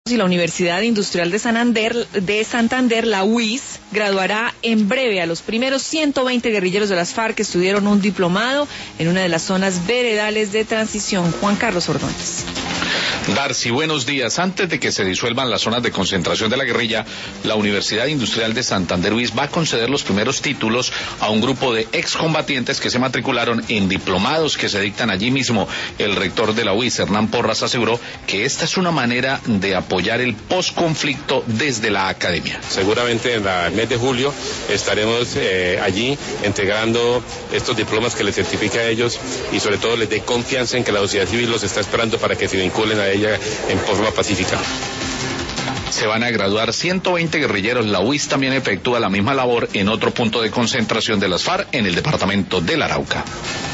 Y la Universidad Industrial de Santander, la UIS, graduará en breve a los primeros 120 guerrilleros de las FARC que estudiaron un diplomado en una de las zonas veredales de transición. Juan Carlos Ordóñez. Darcy, buenos días. Antes de que se disuelvan las zonas de concentración de la guerrilla, la Universidad Industrial de Santander UIS va a conceder los primeros títulos a un grupo de excombatientes que se matricularon en diplomados que se dictan allí mismo. El rector de la UIS, Hernán Porras, aseguró que esta es una manera de apoyar el posconflicto desde la academia. Seguramente en el mes de julio estaremos allí entregando estos diplomas que les certifica a ellos y sobre todo les dé confianza en que la sociedad civil los está esperando para que se vinculen a ella en forma pacífica. Se van a graduar 120 guerrilleros. La UIS también efectúa la misma labor en otro punto de concentración de las FARC en el departamento del Arauca.